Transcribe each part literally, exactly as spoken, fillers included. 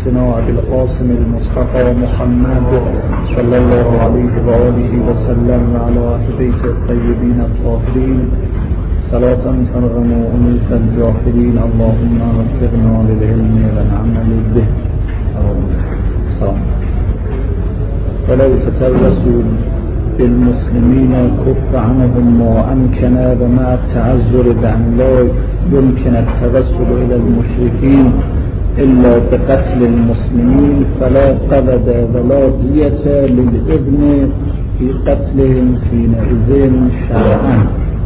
سيدنا أبي القاسم المصطفى محمد صلى الله عليه وآله وسلم وعلى أهل بيته الطيبين الطاهرين صلاة ترغم أنوف الجاهلين. اللهم وفقنا للعلم والعمل به. ولو تترسوا بالمسلمين كف عنهم ما أمكن ومع التعذر بأن لا يمكن التوسل إلى المشركين إلا بقتل المسلمين فلا قبض ولا دية للإذن في قتلهم حينئذ شرعا.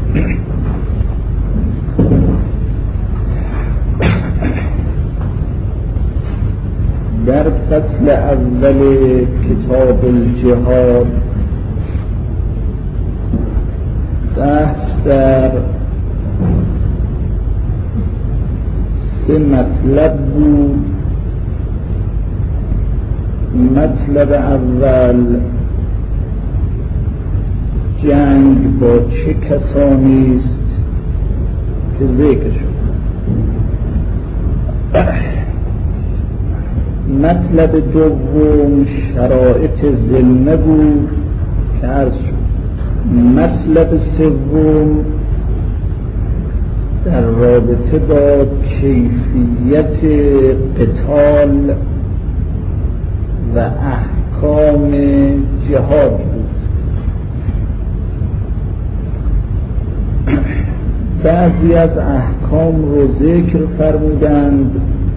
در فصل اول کتاب الجهاد بحث در سه مطلب بود. مطلب اول جنگ با چه کسانی است که ذکر شد. مطلب دوم شرایط ذمه بود که عرض شد. مطلب سوم در رابطه با کیفیت قتال و احکام جهاد بود. بعضی از احکام رو ذکر فرمودند،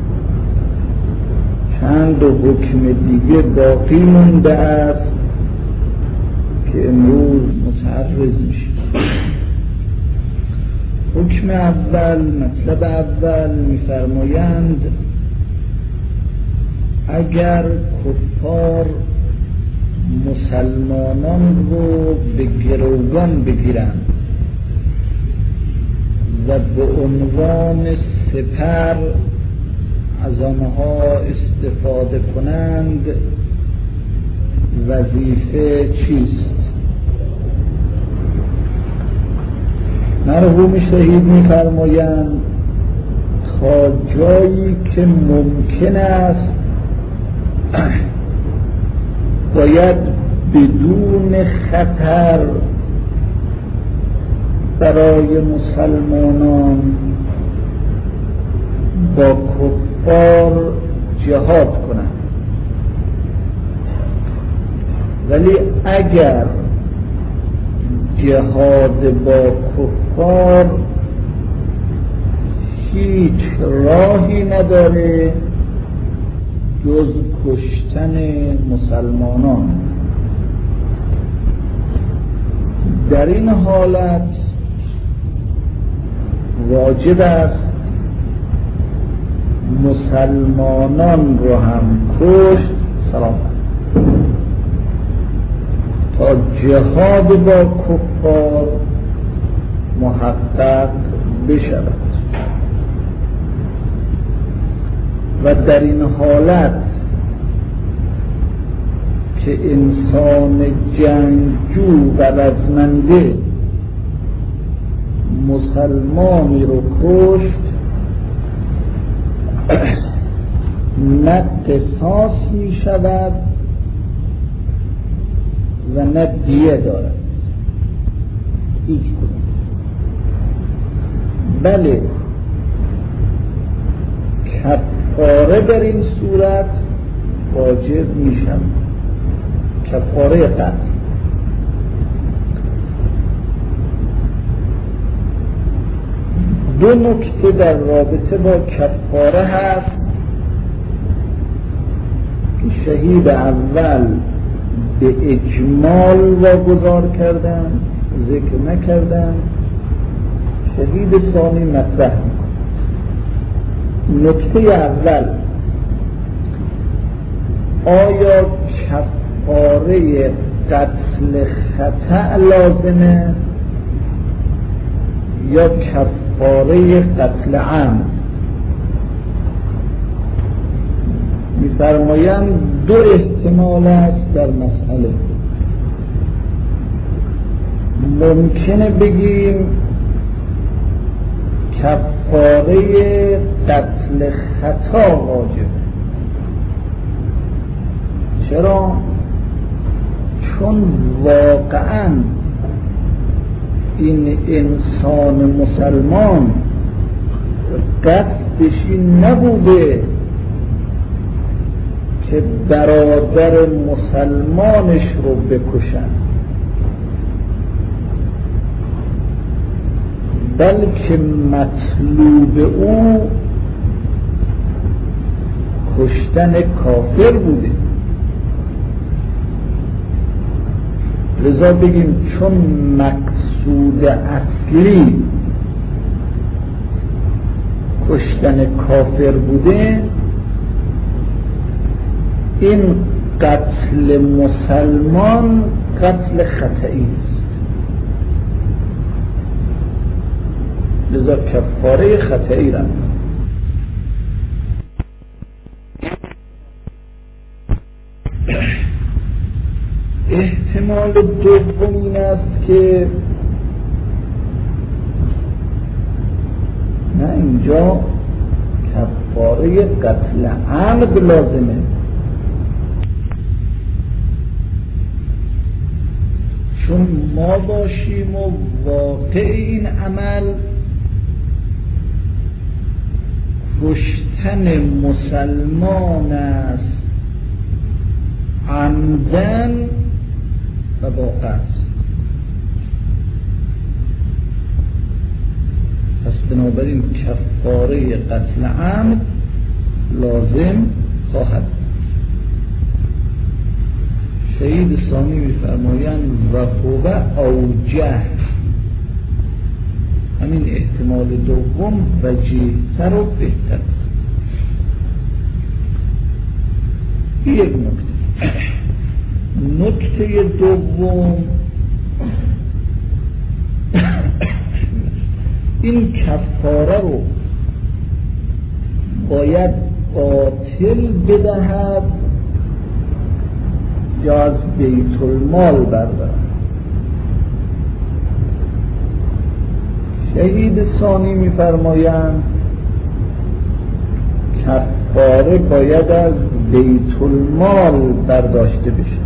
چند حکم دیگه باقی مونده است که امروز متعرض میشه. حکم اول، مطلب اول میفرمایند اگر کفار مسلمانان رو به گروگان بگیرند و به عنوان سپر از آنها استفاده کنند وظیفه چیست؟ مرحوم شهید می‌فرمایند تا جایی که ممکن است باید بدون خطر برای مسلمانان با کفار جهاد کنند، ولی اگر جهاد با کفار هیچ راهی نداره جز کشتن مسلمانان، در این حالت واجب است مسلمانان رو هم کشت سلام تا جهاد با کفار محقق بشود. و در این حالت که انسان جنگجو و رزمنده مسلمانی رو کشت نه قصاص می شود و نه دیه دارد هیچ کدوم. بله کفاره در این صورت واجب می شود، کفاره قتل. دو نکته در رابطه با کفاره هست که شهید اول به اجمال واگذار کردن، ذکر نکردن، شهید ثانی مطرح میکنه. نکته اول، آیا کفاره قتل خطأ لازمه یا کفاره قتل عمد؟ می‌فرمایند دو احتمال است در مسئله. ممکنه بگیم کفاره قتل خطا واجب، چرا؟ چون واقعا این انسان مسلمان قصدش این نبوده که برادر مسلمانش رو بکشن، بلکه مطلوب او کشتن کافر بوده. لذا بگیم چون مقصود اصلی کشتن کافر بوده، این قتل مسلمان قتل خطئی است، لذا کفاره خطئی را احتمال دوم این است که نه اینجا کفاره قتل عمد لازمه، چون ما باشیم و واقع این عمل کشتن مسلمان است عمدن و با قصد. پس بنابراین کفاره قتل عمد لازم خواهد. شهید ثانی می‌فرمایند و هو اوجه، همین احتمال دوم وجیه‌تر و بهتر. یک نکته نکته دوم این کفاره رو باید قاتل بدهد یا از بیت المال بردارد. شهید ثانی می‌فرمایند کفاره باید از بیت المال برداشته بشه،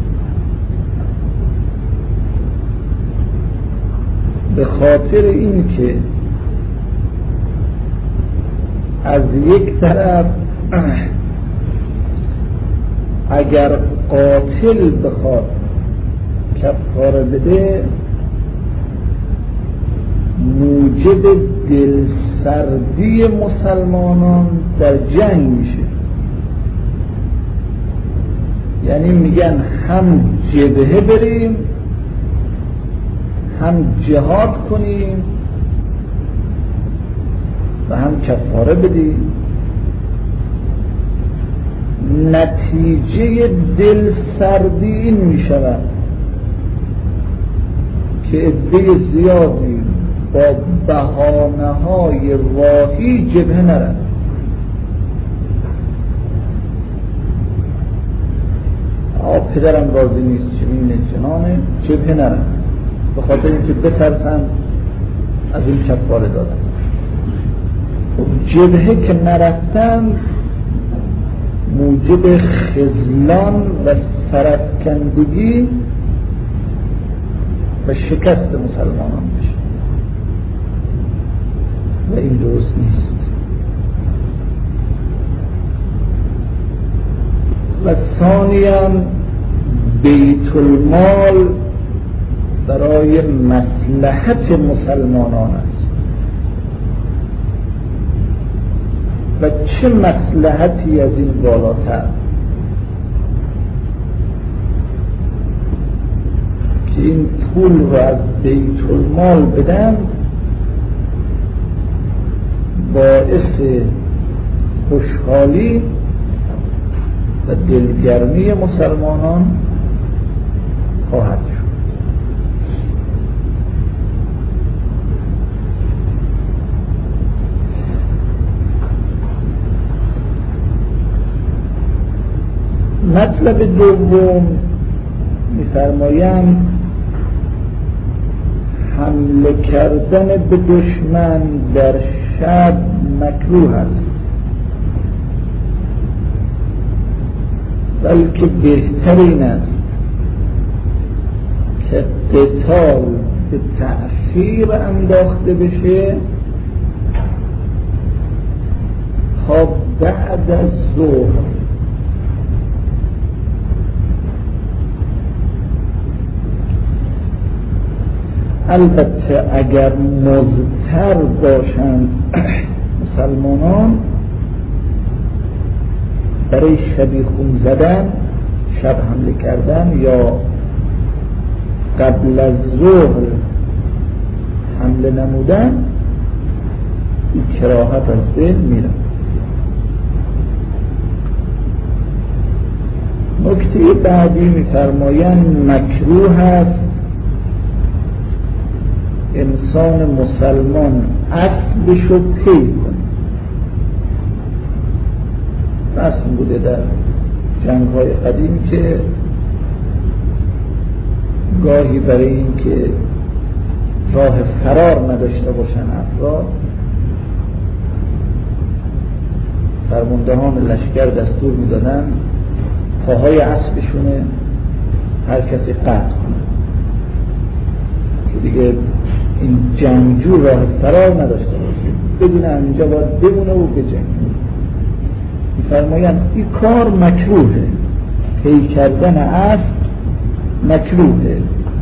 به خاطر این که از یک طرف اگر قاتل بخواد کفاره بده موجب دلسردی مسلمانان در جنگ میشه، یعنی میگن هم جبهه بریم هم جهاد کنیم و هم کفاره بدیم. نتیجه دلسردی این میشود که عده زیادی با بهانه‌های واهی جبهه نرن. آب پدرم راضی نیست چنین جنانه جبهه نرن، به خاطر اینکه بترسن از این کفاره دادن. جبهه که نرفتن موجب خذلان و سرفکندگی و شکست مسلمانان بشه و این درست نیست. و ثانیاً بیت المال برای مصلحت مسلمانان است و چه مصلحتی از این بالاتر که این پول رو از بیت المال بدن باعث خوشحالی و دلگرمی مسلمانان خواهد شد. مطلب دوم می‌فرمایند حمله کردن به دشمن در شب مکروه است بلکه بهتر این است که قتال به تأخیر انداخته بشه تا بعد از ظهر. البته اگر مضطر باشند مسلمانان برای شبیخون زدن، شب حمله کردن یا قبل از ظهر حمله نمودن، این کراهت از بین میره. نکته بعدی میفرمایند مکروه است انسان مسلمان اسبشو پی کنه. رسم بوده در جنگ های قدیم که گاهی برای این که راه فرار نداشته باشن افراد، فرماندهان لشکر دستور میدادن پاهای اسبشونه هر کسی قطع کنه که دیگه این جنگجو راه فرار نداشته باشه، بدون اینجا باید بمونه و بجنگه. میفرمایند این کار مکروهه، پی کردن اسب مکروهه،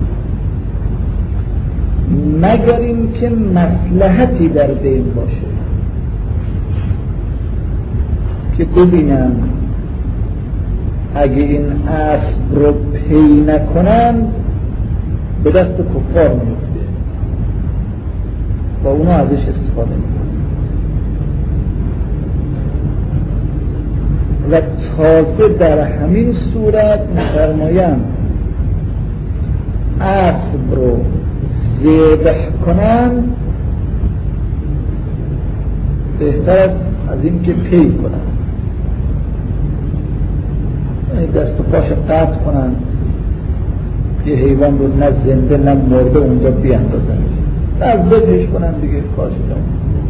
مگر این که مصلحتی در بین باشه که ببینم اگه این اسب رو پی نکنن به دست کفار میفته و اونا ازش استفاده میکنن و تازه در همین صورت میفرمایند اسب رو ذبح کنن بهتر از این که پی کنن، دست و پاش قطع کنن، یه حیوان رو نه زنده نه مرده اونجا بیاندازن، از ذبحش کنن دیگه کارش جان.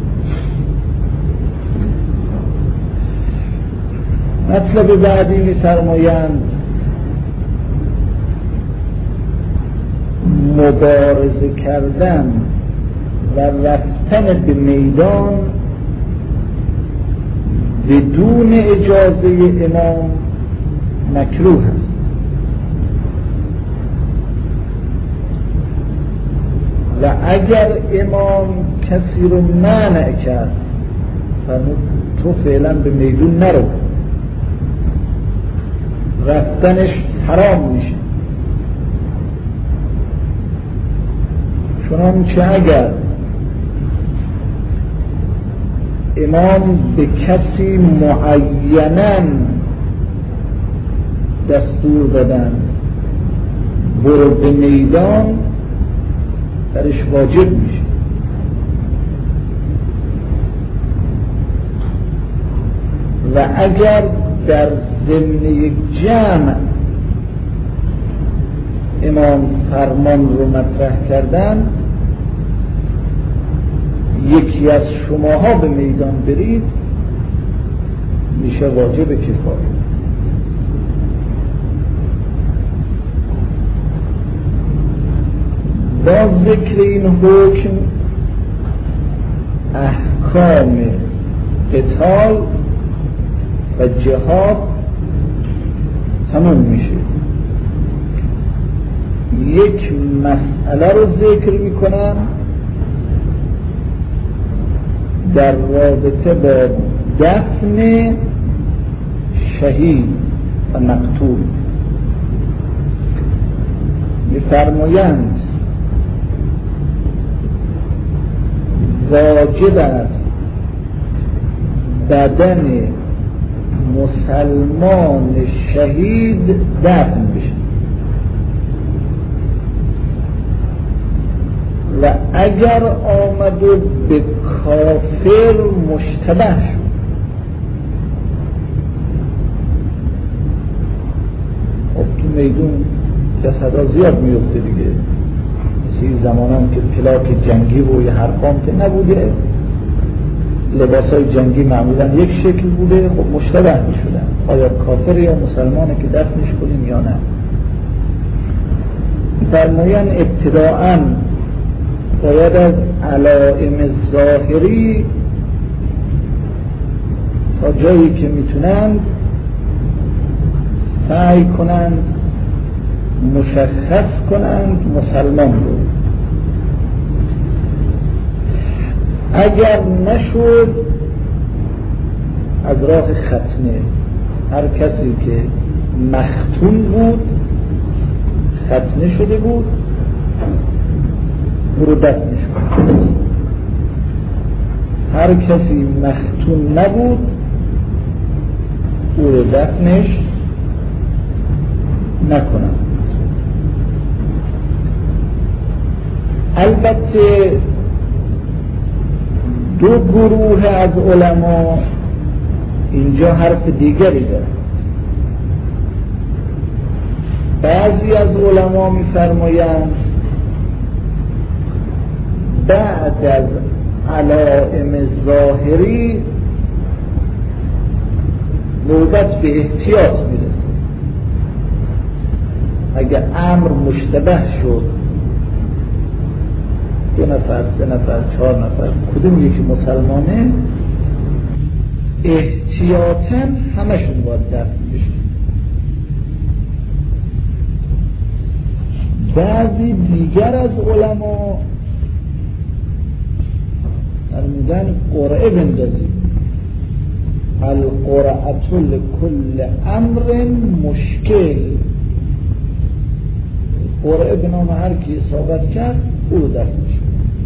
مطلب بعدی می‌فرمایند مبارزه کردن و رفتن به میدان بدون اجازه امام مکروه است. و اگر امام کسی رو منع کرد فرمود تو فعلا به میدون نرو، رفتنش حرام میشه. چنانچه اگر امام به کسی معیناً دستور دادن برو به میدان، درش واجب میشه. و اگر در ضمن جمع امام فرمان رو مطرح کردن یکی از شماها به میدان برید، میشه واجب کفایه. با ذکر این حکم احکام قتال و جهاد تمام میشه. یک مسئله رو ذکر میکنم در رابطه با دفن شهید و مقتول. میفرمایند واجب است بدن مسلمان شهید دفن بشه و اگر آمد و به کافر مشتبه شد خب تو میدون جسدها زیاد میفته دیگه، مثل زمانان که پلاک جنگی و یه حرفام که نبوده، لباسای جنگی معمولا یک شکل بوده، خب مشتبه میشدن آیا کافر یا مسلمانه که دفنش کنیم یا نه. فرمایان ابتداءً باید از علائم ظاهری تا جایی که میتونند سعی کنند مشخص کنند مسلمان رو. اگر نشد از راه ختنه، هر کسی که مختون بود ختنه شده بود او رو دفنش کنند. هر کسی مختون نبود او رو دفنش نکنند. البته دو گروه از علما اینجا حرف دیگری دارن. بعضی از علما می‌فرمایند بعد از علائم ظاهری نوبت به احتیاط میرسه. اگر امر مشتبه شد، دو نفر، سه نفر، چهار نفر، کدوم یکی مسلمانه، احتیاطاً همشون باید دفن بشن. بعضی دیگر از علما فرمودن قرعه بندازیم، القرعة لکل امر مشکل. قرعه به نام هر کی اصابت کرد او رو دفن شد.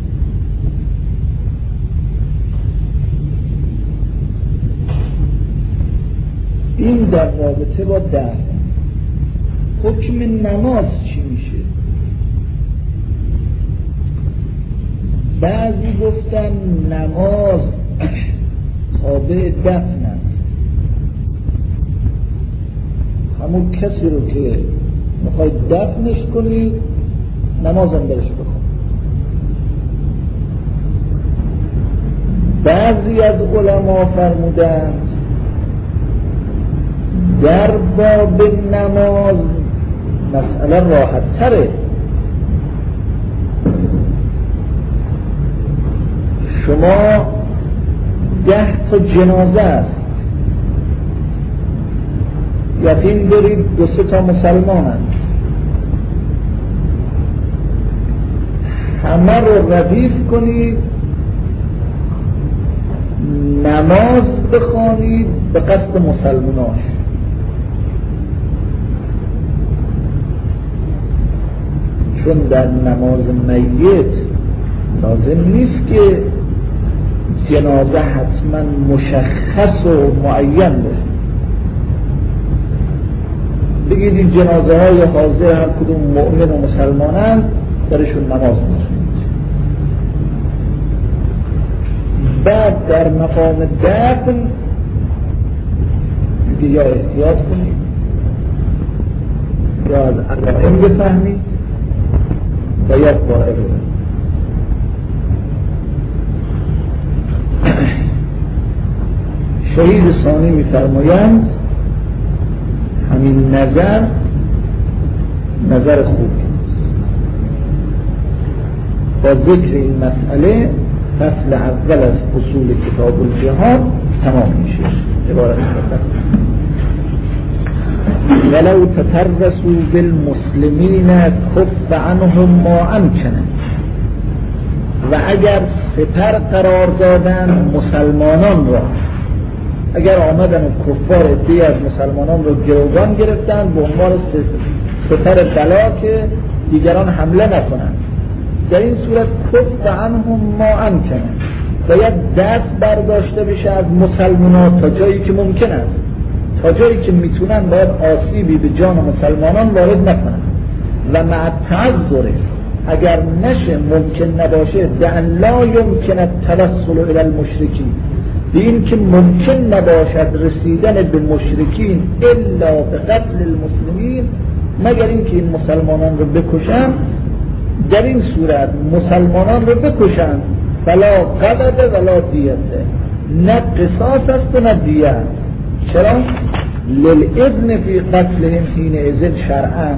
این در رابطه با دفن. حکم نماز چی میشه؟ بعضی گفتن نماز تابع دفن است. همون کسی رو که میخواید دفنش کنید نمازم برش بخون. بعضی از علما فرمودند در باب نماز مسئله راحت تره. شما ده تا جنازه است، یقین دارید دو سه تا مسلمان هست، همه رو ردیف کنید، نماز بخوانید به قصد مسلماناش. چون در نماز میت لازم نیست که جنازه حتما مشخص و معین باشه. بگید این جنازه های حاضر هر کدوم مؤمن و مسلمانن درشون نماز میخونید. بعد در مقام دفن دیگه یا احتیاط کنید یا از علائم بفهمید و یا قرعه بزنید. شهید ثانی می‌فرمایند همین نظر نظر خوبی است. با ذکر این مسئله فصل اول از فصول کتاب الجهاد تمام میشه. عبارت ولو تترسوا بالمسلمین کف عنهم ما امکنه. و اگر سپر قرار دادن مسلمانان را، اگر آمدن و کفار عده‌ای از مسلمانان رو گروگان گرفتن به عنوان سپر بلا که دیگران حمله نکنند، در این صورت کف عنهم ما امکنه، باید دست برداشته بشه از مسلمانان تا جایی که ممکن است، تا جایی که میتونن باید آسیبی به جان مسلمانان وارد نکنن. و مع تعذر اگر نشه ممکن نباشه دعن لا یمکن التوسل الی المشرکین، به این که ممکن نباشد رسیدن به مشرکین الا به قتل المسلمین، مگر این که این مسلمانان رو بکشن. در این صورت مسلمانان رو بکشن فلا قبض ولا دیته، نه قصاص است و نه دیه. چرا؟ للإذن فی قتلهم حین اذن شرعا،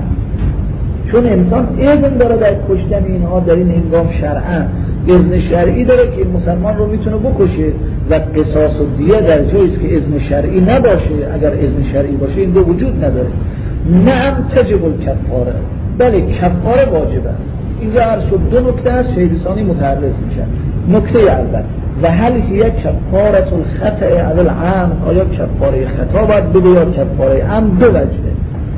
چون انسان اذن داره در کشتن اینها در این هنگام شرعا، اذن شرعی داره که این مسلمان رو میتونه بکشه و قصاص و دیه در جایی است که اذن شرعی نباشه. اگر اذن شرعی باشه این دو وجود نداره. نعم تجب الکفاره، بله کفاره واجبه. اینجا هر شد دو نکته هست شهیدسانی متعرض میشن. نکته اول و هل هی کفارة الخطأ او العمد، آیا کفاره خطا باید بده یا کفاره عمد؟ دو وجهه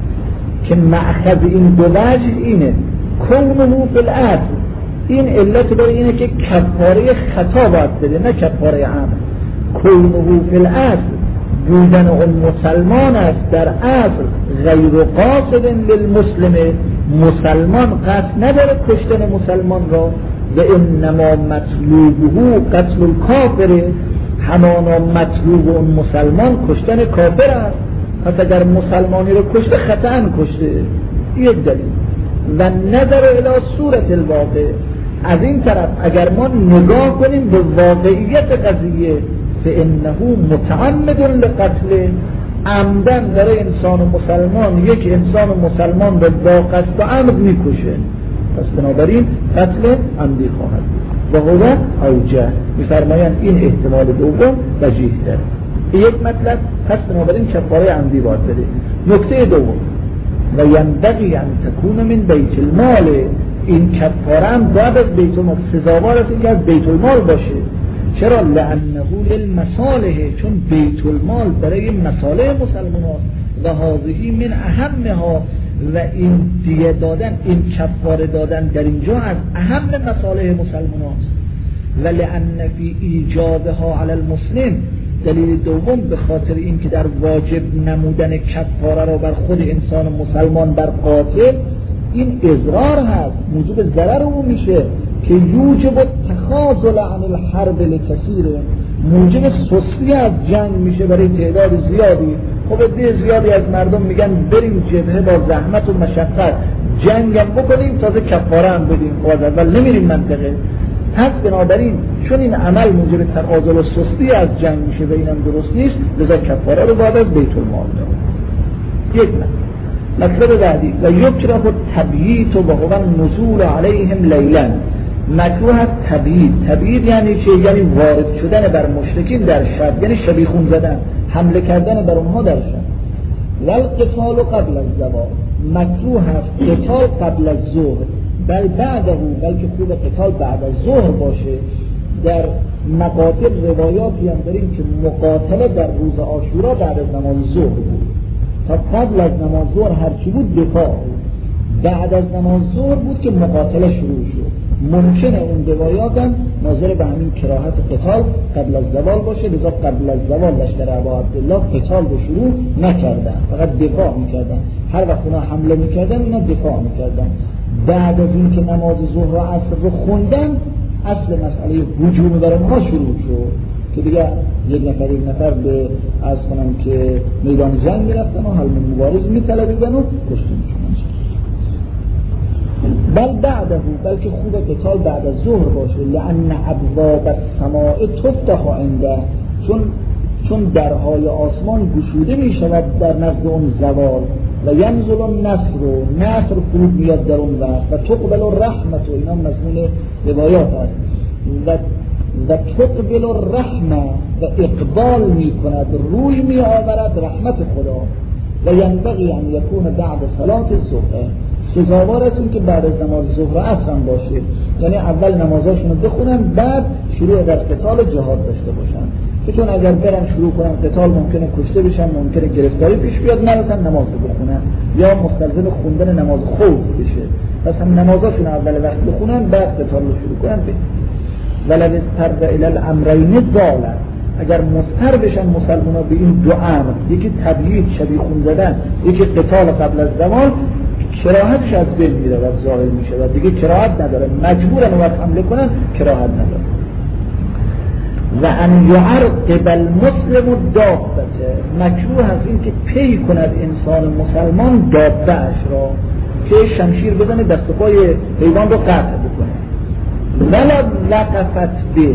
که مأخذ این دو وجه اینه کونه فی الاصل، این علت برای اینه که کفاره خطا باید بده نه کفاره عمد. کونه فی الاصل بودن اون مسلمان است در اصل غیر قاصد للمسلم، مسلمان قصد نداره کشتن مسلمان را و انما مطلوبه قتل الکافر، همانا مطلوب اون مسلمان کشتن کافر است. پس اگر مسلمانی رو کشته خطأ کشته، یک دلیل. و نظر الی صورت الواقع، از این طرف اگر ما نگاه کنیم به واقعیت قضیه فانه متعمد لقتل، عمدن داره انسان و مسلمان یک انسان و مسلمان به با قصد و عمد میکشه، پس بنابراین قتل عمدی خواهد بود. و هو اوجه، میفرمایند این احتمال دوم وجیه داره. یک مطلب، پس بنابراین کفاره عمدی باید بده. نکته دوم و ینبغی ان تکون من بیت المال، این کفاره هم باید از بیت المال، سزاوار است که از بیت المال باشه. چرا؟ لانه للمصالح، چون بیت المال برای مصالح مسلمان هاست و هذه من اهمها، و این دیه دادن، این کفاره دادن در اینجا از اهم مصالح مسلمان هاست. و لان فی ایجابها علی المسلم، دلیل دوم به خاطر این که در واجب نمودن کفاره را بر خود انسان مسلمان بر قاتل این اضرار هست، موجب ضرر او میشه که یوجب تخاذل عن الحرب لکثیر، موجب سستی از جنگ میشه برای تعداد زیادی. خب عده زیادی از مردم میگن بریم جبهه با زحمت و مشقت جنگم بکنیم تازه کفاره هم بدیم، خب اول نمیریم منطقه. پس بنابراین چون این عمل موجب تخاذل و سستی از جنگ میشه و اینم درست نیست، لذا کفاره رو باید از بیت المال داد. یک مطلب بعدی و یکره تبییت و هو نزول علیهم لیلا، مکروه است تبیید. تبیید یعنی چه؟ یعنی وارد شدن بر مشرکین در شب، یعنی شبیخون زدن، حمله کردن بر اونها در شب. والقتال قبل الزوال، مکروه است قتال قبل از ظهر، بل بعده، بلکه خوب قتال بعد از ظهر باشه. در مقاتل روایاتی هم داریم که مقاتله در روز عاشورا بعد از نماز ظهر بود، تا قبل از نماز ظهر هرچی بود دفاع، بعد از نماز ظهر بود که مقاتله شروع شد. ممکنه اون روایات هم ناظر به همین کراهت قتال قبل از زوال باشه، لذا قبل از زوال لشکر ابا عبدالله قتال رو شروع نکردن، فقط دفاع میکردن. هر وقت اونا حمله میکردن اینا دفاع میکردن. بعد از این که نماز ظهر و عصر رو خوندن اصل مسئله هجوم بر اونها شروع شد که دیگه یک نفر یک نفر به از کنم که میدان جنگ میرفتن و حل مبارز میطلبیدن و کشته میشدن. بل بعده، بلکه خوب قتال بعد از ظهر باشه. لأن ابواب السماء تفتح عنده، چون چون درهای آسمان گشوده می شود در نزد اون زوال. و ینزل النصر، نصر فرود میاد در اون وقت. و تقبل الرحمت، و اینا مضمون روایات هست. و و تقبل الرحمه، و اقبال می کند، روی می آورد رحمت خدا. و ینبغی ان یکون بعد صلات الظهر، سزاوار است این که بعد از نماز ظهر و عصر هم باشه، یعنی اول نمازاشون رو بخونن بعد شروع در قتال جهاد داشته باشن، که چون اگر برن شروع کنن قتال ممکنه کشته بشن، ممکنه گرفتاری پیش بیاد، نرسن نماز رو بخونن یا مستلزم خوندن نماز خوف بشه. پس هم نمازاشون اول وقت بخونن بعد قتال رو شروع کنن. ولو اضطر الی الامرین ضالا، اگر مضطر بشن مسلمان‌ها به این دو امر، یکی تبیید شبیخون زدن، یکی قتال قبل از زمان، کراهتش از بین میره و ظاهر میشه و دیگه کراهت نداره، مجبورن وقت حمله کنن، کراهت نداره. و ان یعرقب المسلم الدابه، مکروه هست این که پی کند انسان مسلمان دابه اش را، که شمشیر بزنه دست و پای حیوان رو قطع بکنه. ولا لقفت به،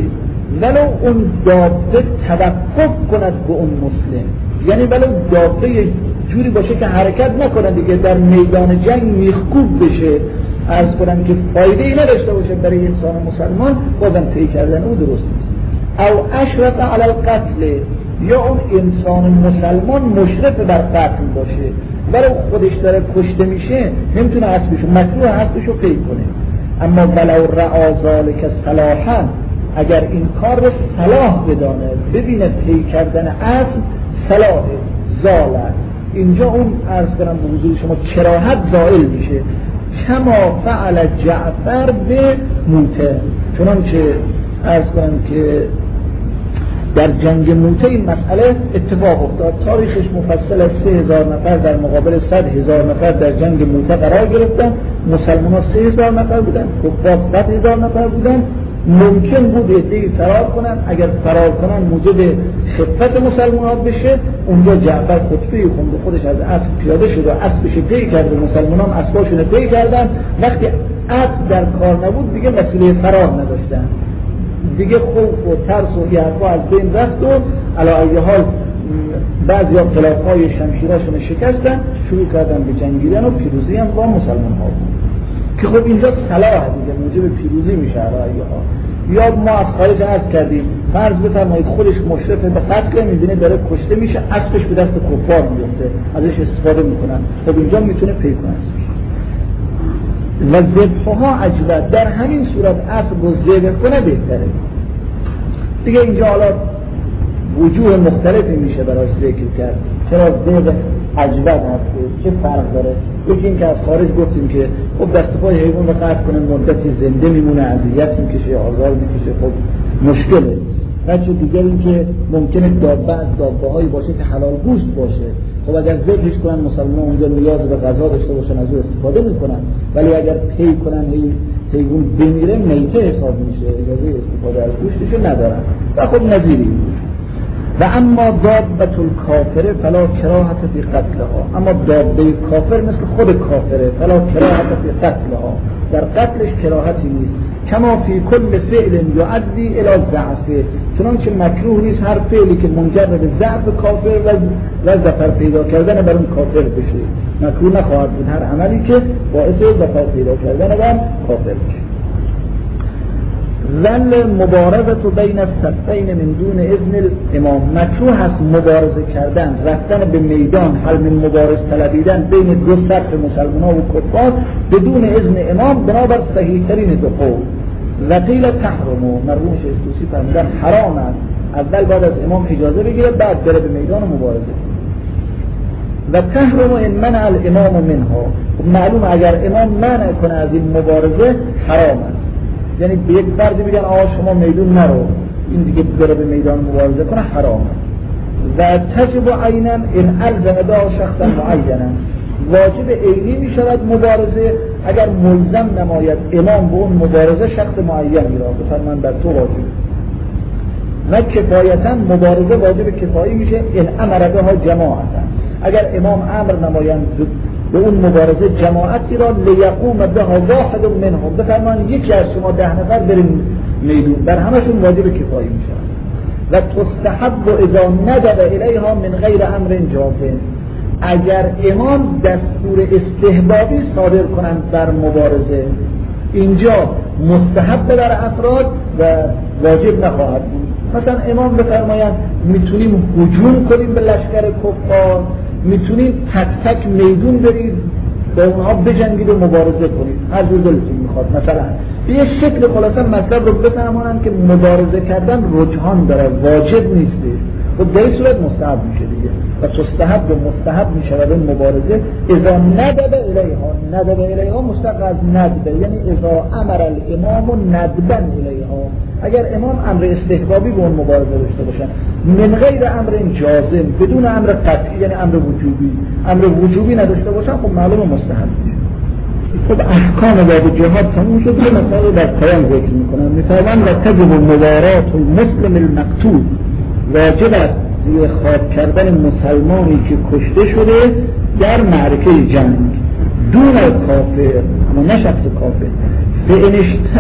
ولو اون دابه توقف کند به اون مسلم، یعنی ولو دابه یه جوری باشه که حرکت نکنه دیگه، در میدان جنگ میخکوب بشه، عرض کنم که فایده ای نداشته باشه برای انسان مسلمان، بازم طی کردن او درست نیست. او اشرف علی القتل، یا اون انسان مسلمان مشرف بر قتل باشه، برای خودش داره کشته میشه، نمیتونه اسبشو مکروه اسبشو پی کنه. اما ولو رعا ذلک صلاحا، اگر این کار رو صلاح بدانه، ببینه پی کردن اسب صلاح زالت، اینجا اون عرض کنم به حضور شما کراهت زائل میشه. کما فعل جعفر به موته، چنانچه عرض کنم که در جنگ موته این مسئله اتفاق افتاد. تاریخش مفصل است. سه هزار نفر در مقابل صد هزار نفر در جنگ موته قرار گرفتن. مسلمان ها سه هزار نفر بودن، کفار صد هزار نفر بودن. ممکن بود عده‌ای فرار کنن، اگر فرار کنن موجب خفت مسلمان ها بشه. اونجا جعفر خطبه‌ای خوند، خودش از اسب پیاده شد و اسبش پی کرد و مسلمان ها اسباشون پی کردن. وقتی اسب در کار نبود دیگه وسیله فرار نداشتن، دیگه خوف و ترس و یحفا از بین رفت و علی ای حال بعضی ها خلافهای شمشیراشون شکستن، شروع کردن به جنگیدن و پیروزی هم با مسلمان ها بود که خب اینجا صلاح دیگه موجب پیروزی میشه علی ای حال. یا ما از خارج عرض کردیم، فرض بفرمایید خودش مشرف به قتل، میبینه داره کشته میشه، اسبش به دست کفار میفته، ازش استفاده میکنن، خب اینجا میتونه پی کنه. و ذبحها عجبت، در همین صورت اسب رو ذبح کنه بهتره دیگه. اینجا حالا وجوه مختلفی میشه براش ذکر کرد. چرا ذبح عجبت هست؟ چه فرق داره؟ یکی این که از خارج گفتیم که خب دست پای حیوان رو قطع کنه مدتی زنده میمونه، اذیت میکشه، آزار میکشه، خب مشکله. بچه دیگر این که ممکنه دابه از دابه هایی باشه که حلال گوشت باشه، خب اگر ذبحش کنن مسلمان اونجا نیاز به غذا داشته باشن از او استفاده میکنن، ولی اگر پی کنن حیوان بمیره میته حساب میشه، اجازه استفاده از گوشتشو ندارن و خب نظیری. و اما دابة الکافر فلا کراهت فی قتلها، اما دابه کافر مثل خود کافره، فلا کراهت فی قتلها، در قتلش کراهتی نیست. کما فی کل فعل یؤدی الی ضعف، چنانچه مکروه نیست هر فعلی که منجر به ضعف کافر و ظفر پیدا کردن بر اون کافر بشه، مکروه نخواهد بود هر عملی که باعث ظفر پیدا کردن بر کافر بشه. ظل مبارزه بین الصفین من دون اذن الامام، مکروه هست مبارزه کردن، رفتن به میدان، حل من مبارز طلبیدن بین دو صف مسلمان و کفار بدون اذن امام، بنابر صحیح ترین دو قول. و قیل تحرمو، مرحوم شیخ طوسی فرمودن حرام است اول بعد از امام اجازه بگیره بعد بره به میدان و مبارزه. و تحرمو ان منع الامام منها، معلوم اگر امام منع کنه از این مبارزه حرام است، یعنی به یک فردی بگن آقا شما میدون نرو، این دیگه بره به میدان مبارزه کنه حرامه. و تجب عینا ان الزم دا شخصا معینا، واجب عینی می شود مبارزه اگر ملزم نماید امام به اون مبارزه شخص معینی را، بفرمان بر تو واجب. و کفایتا مبارزه واجب کفایی میشه ان امر بها جماعتا، اگر امام امر نمایند به اون مبارزه جماعتی را لیقوم بها واحد منهم، بفرمان یکی از شما ده نفر بریم میدون، بر همشون واجب کفایی میشه. و تستحب اذا ندب الیها من غیر امر جازم، اگر امام دستور استحبابی صادر کنند بر مبارزه، اینجا مستحب در افراد و واجب نخواهد بود. مثلا امام بفرمایند میتونیم هجوم کنیم به لشکر کفار، میتونید تک تک میدون برید با اونها بجنگید و مبارزه کنید، هر جور دلتون میخواد. مثلا به یه شکل خلاصا مطلب رو بفهمانند که مبارزه کردن رجحان داره، واجب نیستی، و در این صورت مستحب میشه دیگه. و تستحب و مستحب میشه و این مبارزه اذا ندب الیها، ندب الیها مستقل از ندبه، یعنی اذا امر الامام ندبن الیها، اگر امام امر استحبابی به اون مبارزه داشته باشن، من غیر امر جازم، بدون امر قطعی یعنی امر وجوبی، امر وجوبی نداشته باشن، خب معلومه مستحب میشه. خب احکام باب جهاد تموم شد، یه مسئله در پایان ذکر میکنن، میفرمان و تجب مبارات المسلم المقتول، واجب است زیر خواب کردن مسلمانی که کشته شده در معرکه جنگ دون کافر، اما نه شخص کافر.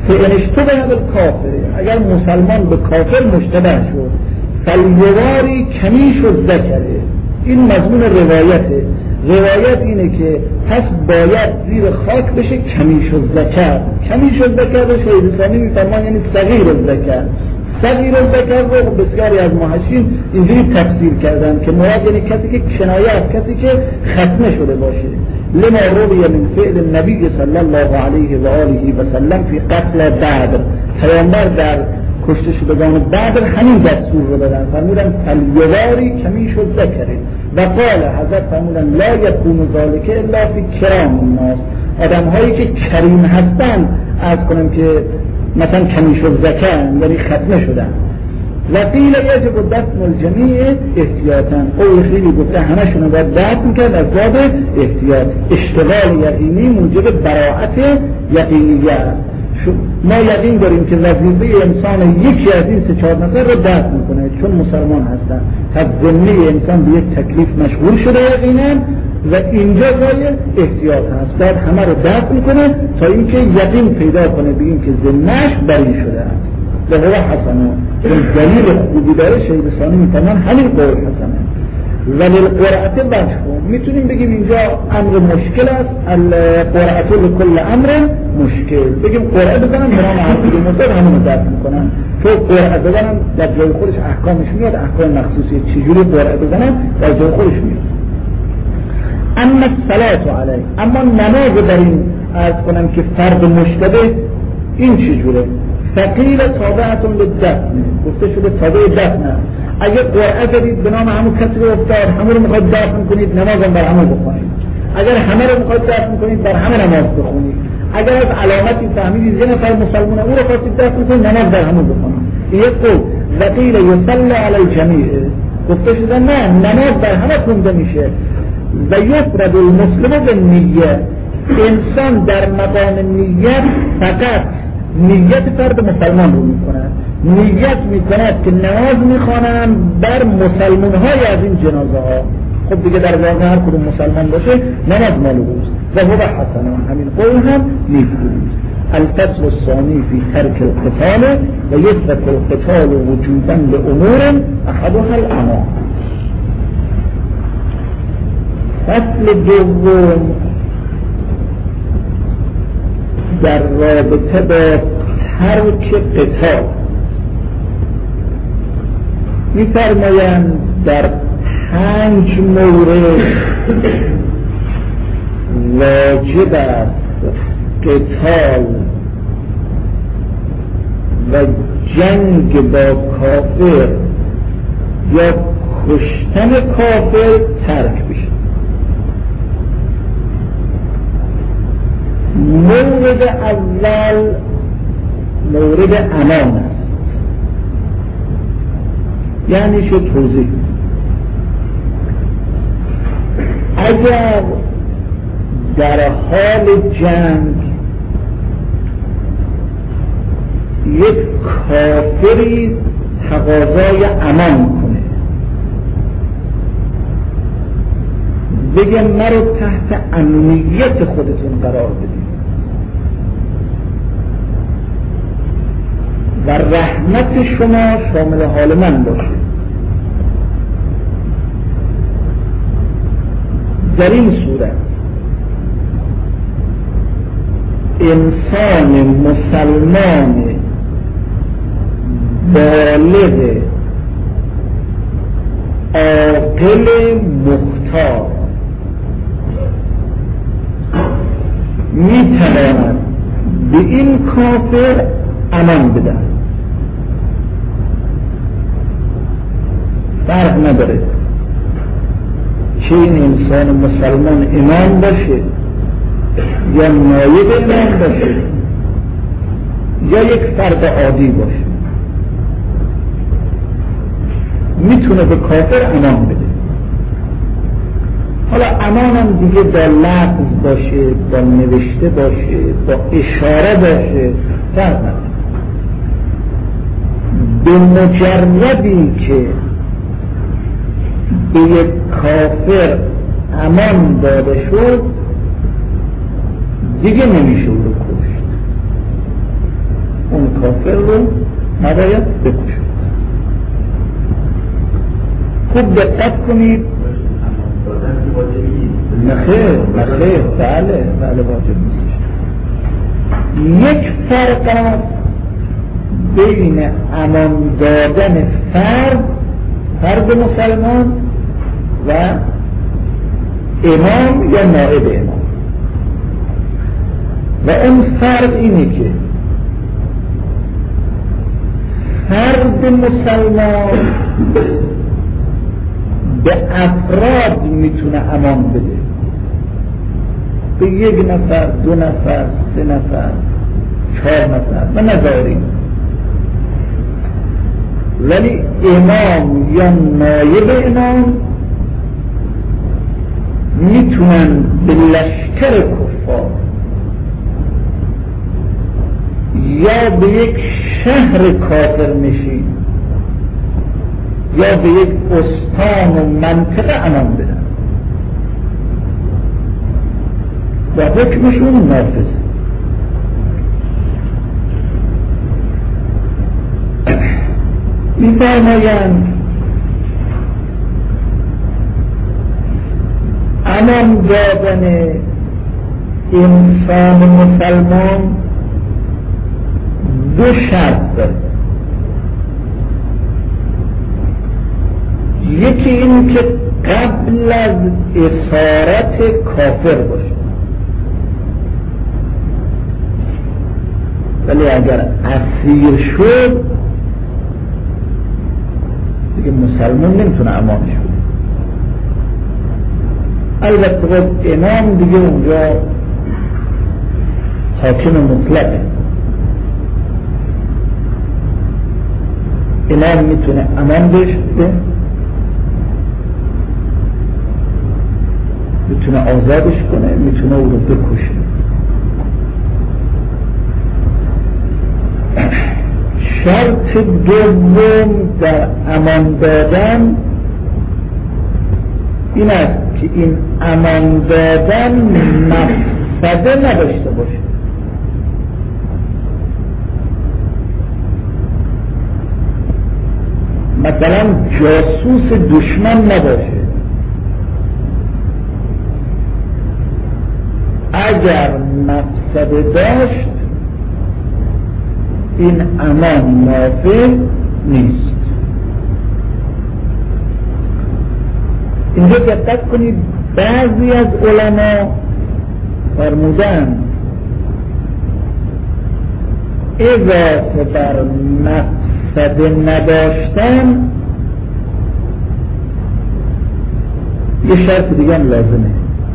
فإن اشتبه بالکافر، اگر مسلمان به کافر مشتبه شد فلیواری کمیش و ذکره. این مضمون روایته. روایت اینه که پس باید زیر خاک بشه کمیش و ذکر. کمیش و ذکر رو شهید ثانی میفرمان یعنی صغیر الذکر. صغیر الذکر رو بسیاری از محشین اینجوری تفسیر کردن که مراد یعنی کسی که کنایه از کسی که ختنه شده باشه. لما روی من فعل النبی صلی الله علیه و آله و سلم فی قتل بدر، پیامبر در کشته شدگان بدر همین دستور رو دادن، فرمودن فلیواری کمیش و ذکره. و قال حضرت فرمودن لا یکون ذالک الا فی کرام الناس، آدم هایی که کریم هستن از کنم که مثلا کمیش و ذکر یعنی ختمه شدن. و قیل یجب دفن الجمیع احتیاطا، او خیلی گفته همه شونو باید دفن کرد از باب احتیاط. اشتغال یقینی موجب براعت یقینیه. ما یقین داریم که وظیفه انسان یکی از این سه چهار نفر رو دفن میکنه چون مسلمان هستن. پس ذمه انسان به یک تکلیف مشغول شده یقینا و اینجا جای احتیاط هست، باید همه رو دفن میکنه تا اینکه یقین پیدا کنه به این که ذمه‌اش بری شده است. و هو حسنه، این دلیل خوبی داره شهید ثانی میتونن همین قول حسنه. ولی القرعه وجهه، میتونیم بگیم اینجا امر مشکل است، القرعه لكل امر مشکل، بگیم قرعه بزنن برام عرضی مصد همون دفت میکنن، چون قرعه بزنن در جای خودش احکامش میاد، احکام مخصوصی چجوری قرعه بزنن در جای خودش میاد. اما الصلاة علیه، اما نماز در این عرض کنم که فرد مشتبه این چجوره؟ فقیل تابعتون للدفن، گفته شده تابع دفن. اگر قرعه دارید به نام همون کسی رو افتاد، همون رو میخواید دفن کنید، نمازم بر همون بخونید. اگر همه رو میخواید دفن کنید، بر همه نماز بخونید. اگر از علامتی فهمیدید یه نفر مسلمانه او رو خواستید دفن کنید، نماز بر همون بخونید. یک قول وقیل یصلی علی الجمیع، گفته شده نه، نماز بر همه خونده میشه. و یفرد المسلم بالنیه، انسان در مقام نیت فقط نیت فرد مسلمان رو میکنند، نیت میکند که نماز میخوانن بر مسلمان های از این جنازه ها. خب دیگه در واقع هر کدوم مسلمان باشه نماز مال اوست. و هو حسن، همین قول هم نیکوست. الفصل الثانی فی ترک القتال و یترک القتال وجوبا لامور احدها الامان. فصل دوم در رابطه با ترک قتال می‌فرمایند در پنج مورد واجب است قتال و جنگ با کافر یا کشتن کافر ترک بشه. مورد اول مورد امان است، یعنی شو توضیح. اگر در حال جنگ یک کافری تقاضای امان کنه، بگه مرا تحت امنیت خودتون قرار بدید و رحمت شما شامل حال من باشه، در این صورت انسان مسلمان بالغ عاقل مختار می تواند به این کافر امان بدهد. فرق نداره چه این انسان مسلمان امام باشه یا نایب امام باشه یا یک فرد عادی باشه، میتونه به کافر امان بده. حالا امانم دیگه با لفظ باشه، با نوشته باشه، با اشاره باشه، فرق نداره. به مجردی که به یک کافر امان داده شد دیگه نمیشه او رو کشت. اون کافر رو نباید بکشید. خوب دقت کنید. نخیر نخیر بله بله واجب نیست. یک فرق است بین امان دادن فرد فرد مسلمان و امام یا نائب امام، و اون فرق اینه که فرد مسلمان به افراد میتونه امان بده، به یک نفر، دو نفر، سه نفر، چهار نفر و نظارین. ولی امام یا نایب امام میتونن به لشکر کفار یا به یک شهر کافر نشین یا به یک استان و منطقه امان بدن و حکمشون نافذ. می‌فرمایند امان دادن انسان مسلمان دو شرط داره. یکی این که قبل از اسارت کافر باشه، ولی اگر اسیر شد دیگه مسلمان نمیتونه امانش بده. البته خب امام دیگه اونجا حاکم مطلقه، امام میتونه امان بهش بده، میتونه آزادش کنه، میتونه او رو بکشه. شرط دوم در امان دادن این است که این امان دادن مفسده نداشته باشه. مثلا جاسوس دشمن نباشه. اگر مفسده داشت این امان نافع نیست. اینجا دقت کنید، بعضی از علما فرمودند اضافه بر مفسده نداشتن یه شرط دیگه هم لازمه،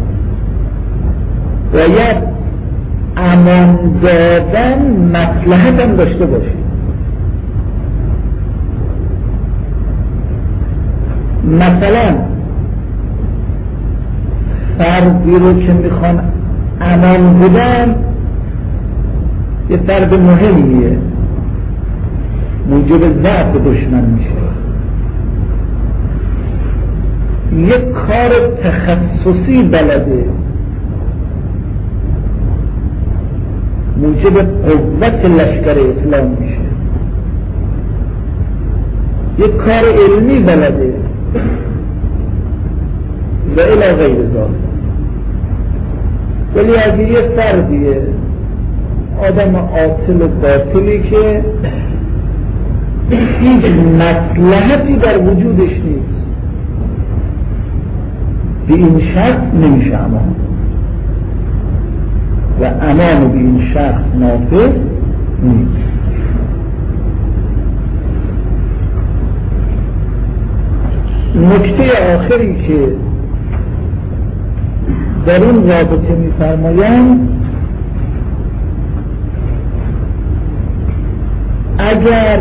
باید امان دادن مصلحت هم داشته باشه. مثلا فردی رو که میخوان امان بدن یه فرد مهمیه، موجب ضعف دشمن میشه، یک کار تخصصی بلده، موجب قوت لشکر اسلام میشه، یک کار علمی بلده و الی غیر ذالک. ولی اگه یه فردیه آدم عاطل و باطلی که هیچ مصلحتی در وجودش نیست، به این شخص نمیشه امان و امان به این شخص نافذ نیست. نکته آخری که در این رابطه می‌فرمایند اگر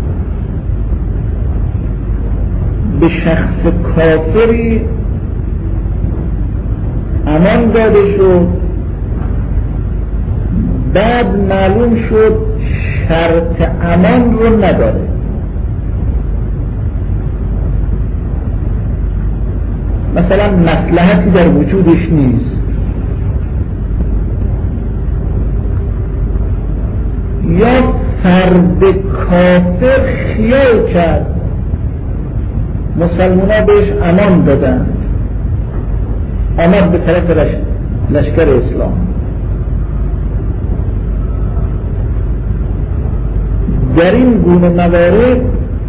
به شخص کافری امان داده شد، بعد معلوم شد شرط امان رو نداره، مثلا مصلحتی در وجودش نیست، یا فرد کافر خیال کرد مسلمان ها بهش امان دادن، آمد به طرف لشکر اسلام. در این گونه موارد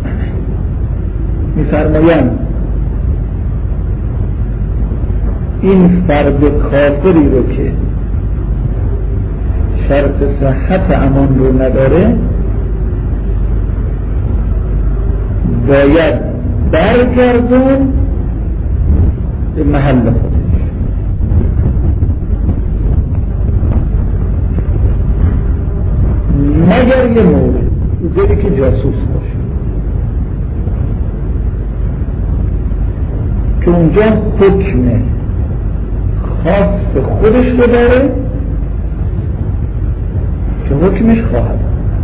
می‌فرمایند این فرد کافری رو که شرط صحت امان رو نداره باید برگردون به محل خودش. مگر یه مورد جایی که جاسوس باشه که اونجا حکم خاص خودش رو داره که حکمش خواهد.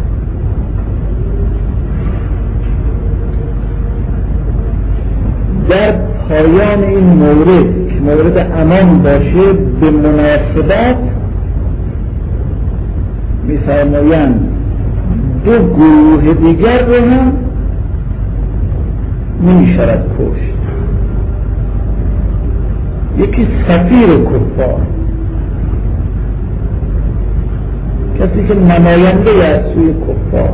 در پایان این مورد که مورد امان باشه به مناسبت می‌فرمایند دو گروه دیگر رو هم نمی‌شود کشت. یکی سفیر کفار، کسی که نماینده از سوی کفار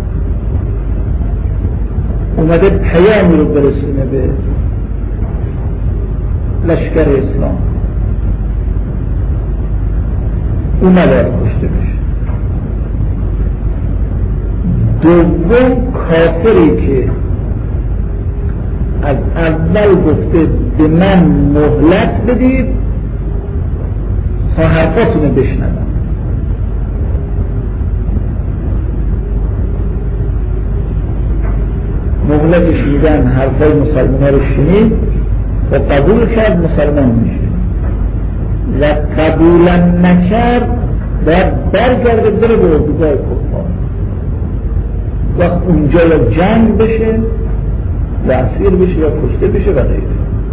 اومده پیامی رو برسونه به لشکر اسلام، اون نباید کشته بشه. دوم کافری که از اول گفته به من مهلت بدید تا حرفاتونو بشنوم، مهلتش میدن، حرفای مسلمان ها رو شنید و قبول کرد مسلمان میشه، و قبولم نکرد باید برگرده بره به اردوگاه کفار. وقت اونجا یا جنگ بشه یا اسیر بشه یا کشته بشه و غیره.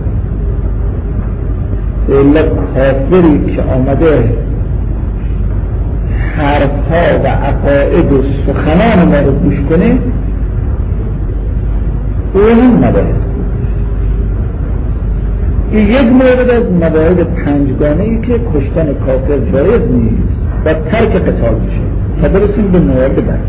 علت کافری که آمده حرفها و عقاید و سخنان ما رو گوش کنه اون نباید. این یک مورد از موارد پنجگانه‌ای که کشتن کافر جایز نیست و ترک قتال میشه. تا برسیم به موارد بعد.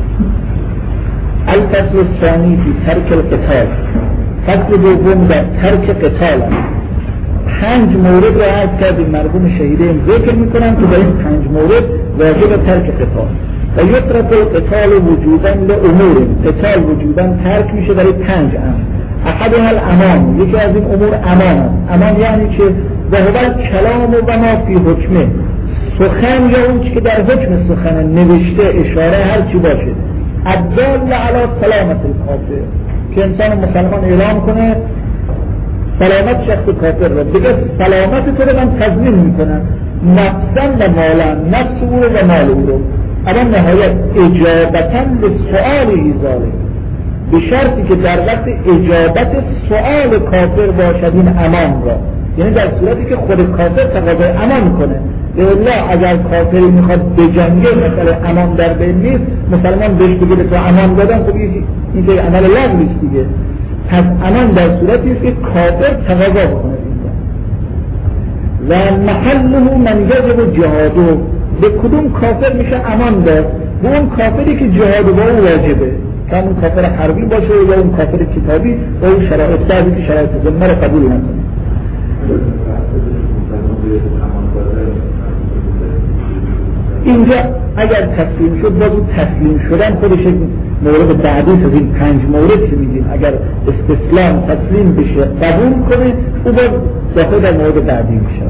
الفصل الثانی فی ترک القتال، فصل دوم در ترک قتال است. پنج مورد رو عرض کردیم مرحوم شهیدین ذکر میکنن که در این پنج مورد واجب ترک قتال و یترک القتال وجودا لامور، قتال وجودا ترک میشه برای پنج امر. احدها الامان، یکی از این امور امان است. امان یعنی که ذهب کلام و ما فی حکمه، سخن یا اون که در حکم سخن نوشته اشاره هر چی باشه الدال علی سلامت الکافر، که انسان مسلمان اعلام کنه سلامت شخص کافر رو، بگه سلامت تو رو من تضمین میکنم نفسا و مالا، نفس او رو و مال او رو، اما نهایت اجابتا به سؤال ایزاره، به شرطی که در وقت اجابت سؤال کافر باشد این امان را، یعنی در صورتی که خود کافر تقاضای امان کنه. الا اگر کافری میخواد بجنگه مثلا امان در بین نیست، مسلمان بهش بگه به تو امان دادن، خب این که عمل لغویست دیگه. پس امان در صورتی است که کافر تقاضا بکنه و محله من یجب جهاده، به کدوم کافر میشه امان داد؟ به اون کافری که جهاد با او واجبه، که اون کافر حربی باشه یا اون کافر کتابی و اون شرایط بعدی که شرایط ذمه رو قبول نکنه. اینجا اگر تسلیم شد، باز تسلیم شدن خودش مورد بعدی از این پنج مورد که میگیم، اگر استسلام تسلیم بشه قبول کنه او باز داخل در مورد بعدی میشه.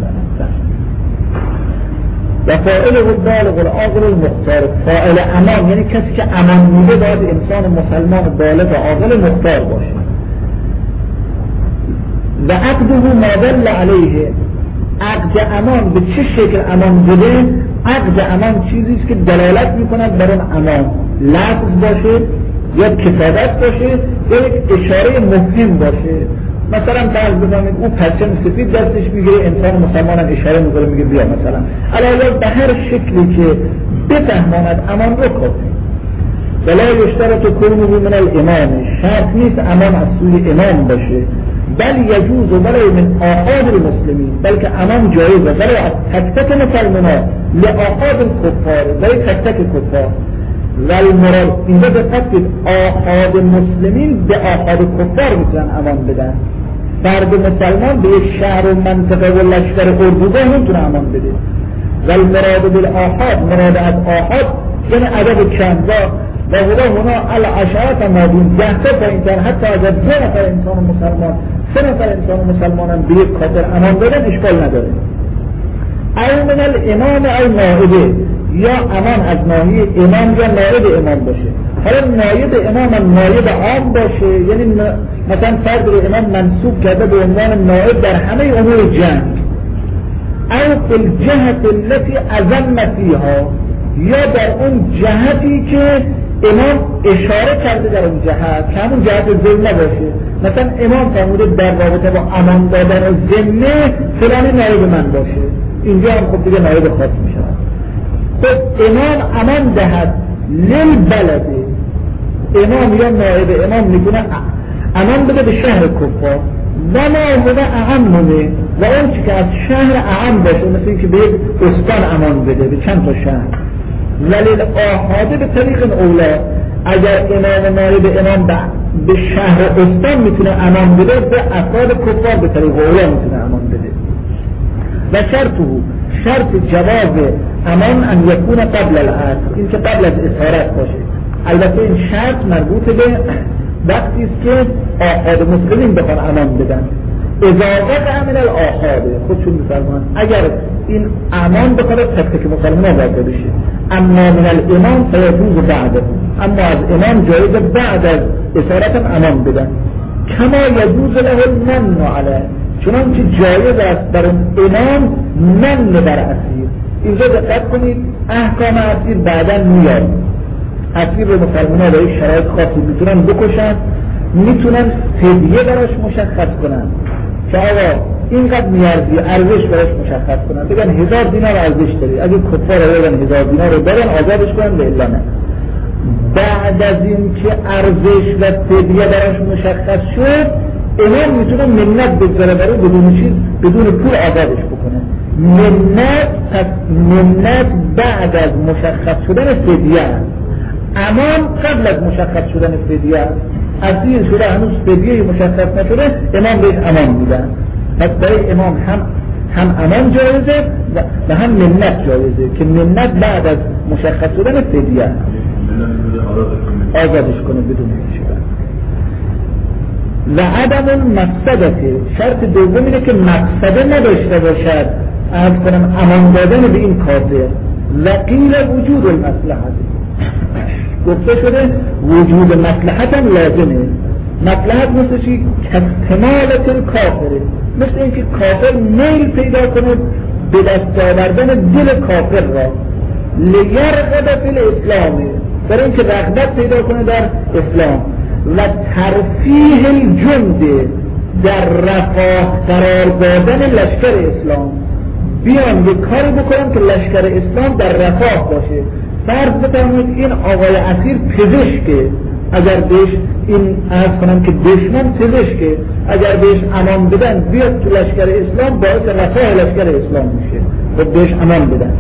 و فاعله بالغ العاقل المختار، فاعل امان یعنی کسی که امان میده باید انسان مسلمان بالغ عاقل مختار باشه. و عقده ما دل علیه، عقد امان به چه شکل امان بده؟ عقد امان چیزیست که دلالت میکند بر اون امان، لفظ باشه یا کتابت باشه یا یک اشاره مهم باشه. مثلا فرض بزنید او پرچم سفید دستش میگیره، انسان مسلمان هم اشاره میکنه میگه بیا مثلا، علاوه به هر شکلی که بفهماند امان رو کافی. ولا یشترط کونه من الامام، شرط نیست امان از سوی امام باشه، بل یجوز ولی من آحاد المسلمین، بلکه امان جایزه ولی از تک تک مسلمانان لآحاد الکفار، ولی تک تک کفار. و المراد اینجا دقت کنید آحاد مسلمین به آحاد کفار میتونن امان بدن، فرد مسلمان به یک شهر و منطقه و لشکر اردوگاه نمیتونه امان بده. و المراد بالآحاد، مراد از آحاد یعنی عدد چند و هدا هنا العشرات مادون، ده تا پایین‌تر، حتی اگر دو نفر انسان مسلمان سه نفر انسان مسلمان به یک کافر امان بدن اشکال نداره. او من الامام او نائبه، یا امان از ناحیه امام یا نائب امام باشه. حالا نائب امام نائب عام باشه، یعنی مثلا فرد رو امام منصوب کرده به عنوان نائب در همه امور جنگ، او فی الجهت التي اذن فیها، یا در اون جهتی که امام اشاره کرده در اون جهت که همون جهت ذمه نباشه. مثلا امام فرموده در رابطه با امان دادن ذمه فلان نائب من باشه، اینجا هم خب دیگه نائب خاص میشه. خب امام امان دهد للبلده، امام یا نائب امام میتونه امان بده به شهر کفار و ما بده اعمه، و اون چی که از شهر اعم باشه، مثل اینکه به یک استان امان بده به چند تا شهر. ولی آحاده به طریق اولا، اگر امام نائب امام به شهر استان میتونه امان بده، به افراد کفار به طریق اولا میتونه امان بده. و شرطه، شرط جواز امان ان یکون قبل العصر، این که قبل از اسارت باشه. البته این شرط مربوط به وقتی است که آحاد مسلمین بخوان امان بدن. اذا وقع من الآحاد، خودشون مسلمان، اگر این امان بخواد تک تک مسلمان واقع بشه. اما من الامام فیجوز بعده، اما از امام جایز بعد از اسارت امان بدن. کما یجوز له المن علیه، چنانچه جایز است بر امام من بر اسیر. اینجا دقت کنید احکام اسیر بعدا میاد. اسیر رو مسلمان ها برای شرایط خاصی میتونن بکشن، میتونن فدیه براش مشخص کنن که آقا اینقدر میارزی، ارزش براش مشخص کنن، بگن هزار دینار ارزش داری، اگه کفار رو بگن هزار دینار رو برن آزادش کنن به الا نه. بعد از این که ارزش و فدیه براش مشخص شد، امام میتونه منت بگذاره برای بدون چیز، بدون پول آزادش بکنه. منت پس منت بعد از مشخص شدن فدیه، امان قبل از مشخص شدن فدیه. اسیر شده هنوز فدیه مشخص نشده، امام بهش امان میدن. پس برای امام هم هم امان جایزه و هم منت جایزه که منت بعد از مشخص شدن فدیه آزادش کنه بدون هیچ. و عدم مقصدته، شرط دوم اینه که مقصده نداشته باشد، از کنم امان دادن به این کافر. و قیل وجود المصلحت، گفته شده وجود مصلحت هم لازمه. مصلحت مثل چی؟ کمالت کافره، مثل اینکه کافر میل پیدا کنه به دست آوردن دل کافر را، لیرغب فی الاسلام، برای اینکه رغبت پیدا کنه در اسلام. و ترفیه الجند، در رفاه قرار دادن لشکر اسلام. بیان یک کاری بکنم که لشکر اسلام در رفاه باشه. فرض بفرمایید این آقای اسیر پزشکه، اگر بهش این عرض کنم که دشمن پزشکه، اگر بهش امان بدن بیاد تو لشکر اسلام، باعث رفاه لشکر اسلام میشه، خب بهش امان بدن.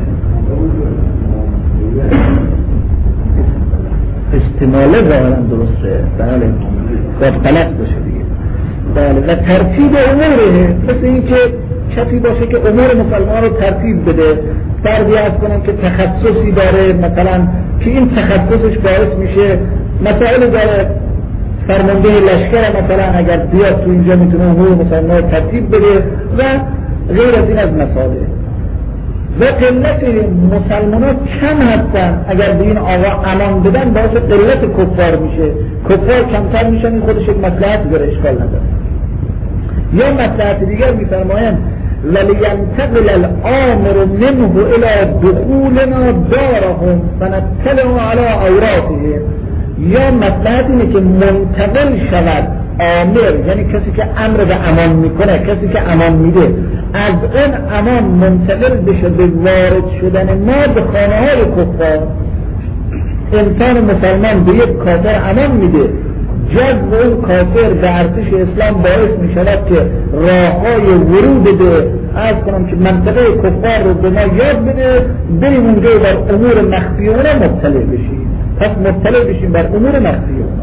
استعماله ظاهرا درسته، بله باید غلط باشه دیگه. بله و ترتیب اموره، مثل این که کسی باشه که امور مسلمان رو ترتیب بده، فردی از کنم که تخصصی داره، مثلا که این تخصصش باعث میشه مسائل داره، فرمانده لشکر مثلا اگر بیاد تو اینجا میتونه امور مسلمان رو ترتیب بده و غیر از این از مسائل. و قلت مسلمان ها کم هستن، اگر به این آقا امان بدن باعث قلت کفار میشه، کفار کمتر میشن، این خودش یک مصلحت داره، اشکال نداره. یا مصلحت دیگر میفرمایند ولینتقل الامر منه الى دخولنا دارهم فنطلع على عوراتهم، یا مصلحت اینه که منتقل شود آمر، یعنی کسی که امر به امان میکنه، کسی که امان میده، از اون امان منتقل بشه به وارد شدن ما به خانه های کفار. انسان مسلمان به یک کافر امان میده، جذب اون کافر به ارتش اسلام باعث می شود که راههای ورود به از کنم که منطقه کفار رو به ما یاد بده، بریم اونجا بر امور مخفی اونا مطلع بشیم. پس مطلع بشیم بر امور مخفی اونا.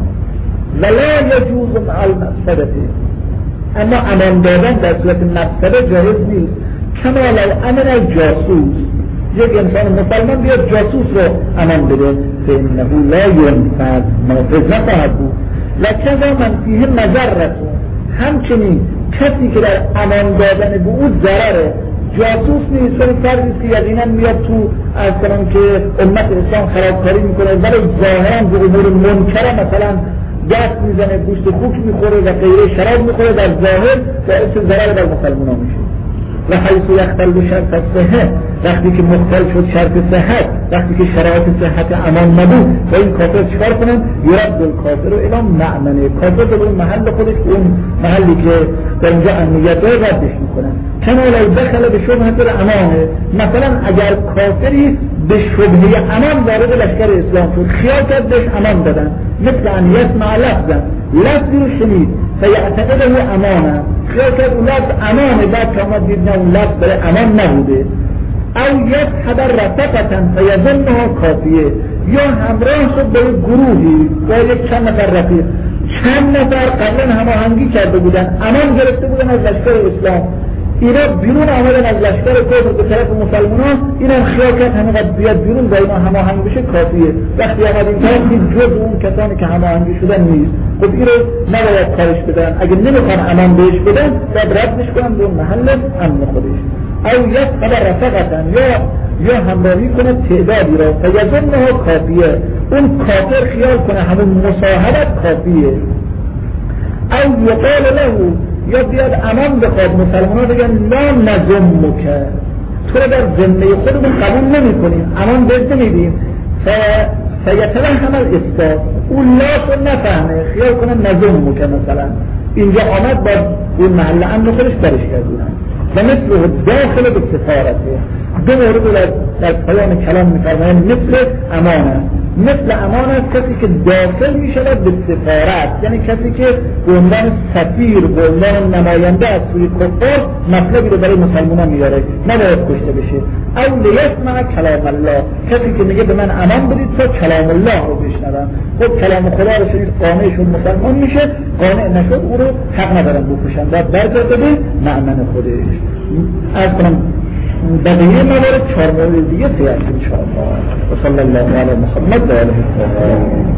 ولا یجوز مع المفسده، اما امان دادن در صورت مفسده جایز نیست. کما لو امن الجاسوس، یک انسان مسلمان بیاد جاسوس رو امان بده، فانه لا ینفذ، نافذ نخواهد بود. و کذا من فیه مضرتون، همچنین کسی که در امان دادن به او ضرره، جاسوس نیست، ولی فردی که یقینا میاد تو از کنم که امت اسلام خرابکاری میکنه، ولی ظاهرا به امور منکره مثلا دست میزنه، گوشت خوک میخوره و غیره، شراب میخوره، در ظاهر باعث ضرر در مسلمانان میشه. و حیث یختل بشرط الصحه، وقتی که مختل شد شرط صحت، وقتی که شرایط صحت امان نبود، و این کافر چکار کنن؟ یرد الکافر الی مأمنه، کافر به اون محل خودش، اون محلی که در اونجا امنیت داره ردش میکنن. کما لو دخل به شبهه الامانه، مثلا اگر کافری به شبهه امان وارد لشکر اسلام شد، خیال کرد بهش امان دادن، مثل ان یسمع لفظا، لفظی رو شنید فیعتقده امانه، خیال کرد اون لفظ امانه، بعد که آمد دید نه اون لفظ برای امان نبوده. او یصحب رفقة فیظنها کافیه، یا همراه شد به گروهی با یک چند نفر رفیق، چند نفر قبلا هماهنگی کرده بودن، امان گرفته بودن از لشکر اسلام، اینا بیرون آمدن از لشکر کفر به طرف مسلمانان، اینا خیال کرد همینقدر بیاد بیرون با اینا هماهنگ بشه کافیه. وقتی آمد این طرف این جز اون کسانی که هماهنگی شدن نیست، خب این رو نباید کارش بدن، اگه نمیخوان امان بهش بدن باید ردش کنن به اون محل امن خودش. او یصحب رفقة، یا یا همراهی کنه تعدادی را، فیظنها کافیه، اون کافر خیال کنه همون مصاحبت کافیه. او یقال له، یا بیاد امان بخواد، مسلمان ها بگن لا نظمک، تو رو در ذمه خودمون قبول نمی کنیم، امان بهت نمیدیم. فیتوهم الاسقاط، اون لاشو نفهمه، خیال کنه نظمک، مثلا اینجا آمد با اون محل امن خودش برش کردونن. و مثل داخل به سفارته، دو مورد در پایان کلام می‌فرمایند مثل امانه، مثل امانه کسی که داخل می‌شود به سفارت، یعنی کسی که به عنوان سفیر، به عنوان نماینده از سوی کفار مطلبی رو برای مسلمانان میاره، نباید کشته بشه. او لیسمع کلام الله، کسی که میگه به من امان بدید تا کلام الله رو بشنوم، خب کلام خدا رو شنید قانعشون مسلمان میشه، قانع نشد او رو حق ندارن بکشن، باید برگرده به مأمن خودش. از کنم بقیه موارد چهار مورد دیگه سیاست انشاءالله. و صلی الله علی محمد و آله الطاهرین.